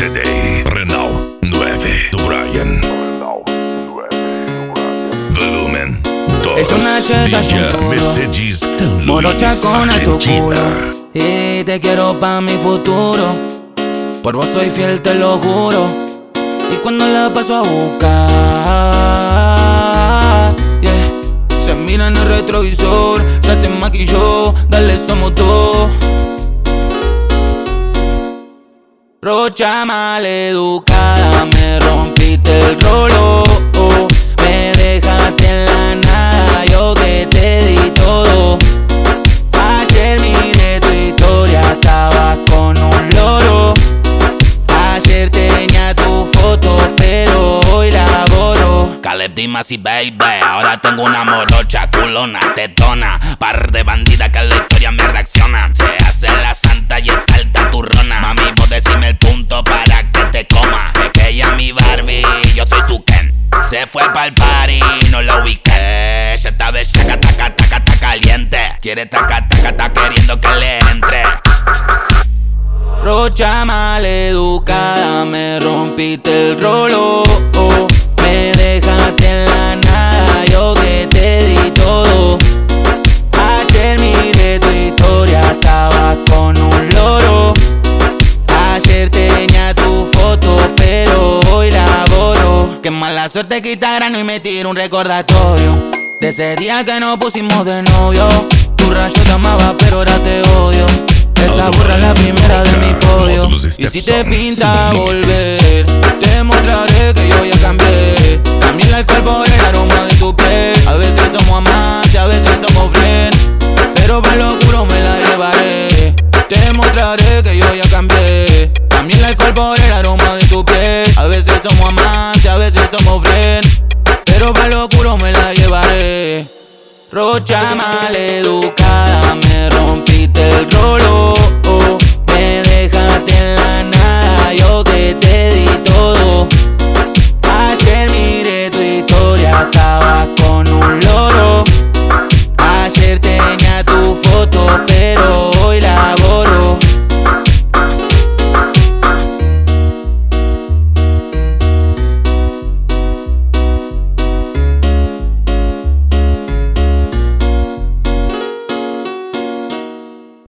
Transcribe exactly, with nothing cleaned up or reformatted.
C D Renault nueve tu Brian. Volumen dos. Es una cheta, es un Villa puro. Messages San Luis, Morocha con alto culo. Argentina. Y te quiero pa' mi futuro. Por vos soy fiel, te lo juro. Y cuando la paso a buscar, yeah, se mira en el retrovisor, ya se maquilló, dale, somos dos. Rocha maleducada, me rompiste el rolo, oh, me dejaste en la nada, yo que te di todo. Ayer miré tu historia, estabas con un loro. Ayer tenía tu foto, pero hoy la borro. Caleb Dimas y baby, ahora tengo una morocha, culona, tetona. Par de bandidas que a la historia me reaccionan. Se hace la santa y es alta turrona. Mami, vos decime el punto para que te coma. Es que ella es mi Barbie, yo soy su Ken. Se fue pa'l party, no la ubiqué. Ella está bellaca, taca, taca, taca, caliente. Quiere taca, taca, taca, queriendo que le entre. Rocha maleducada, me rompiste el rolo, oh, me dejaste en la nada, yo que te di todo. Ayer miré tu historia, estabas con un loro. Ayer tenía tu foto, pero hoy la borro. Qué mala suerte que Instagram y me tiro un recordatorio de ese día que nos pusimos de novio. Tu rayo te amaba, pero ahora te odio. Esa burra es la primera de mi podio. Y si te pinta volver, te mostraré que yo ya cambié. Cambié el alcohol por el aroma de tu piel. A veces somos amantes, a veces somos friends, pero para lo oscuro me la llevaré. Te mostraré que yo ya cambié. Cambié el alcohol por el aroma de tu piel. A veces somos amantes, a veces somos friends, pero para lo oscuro me la llevaré. Rocha maleducada, me rompiste el rolo,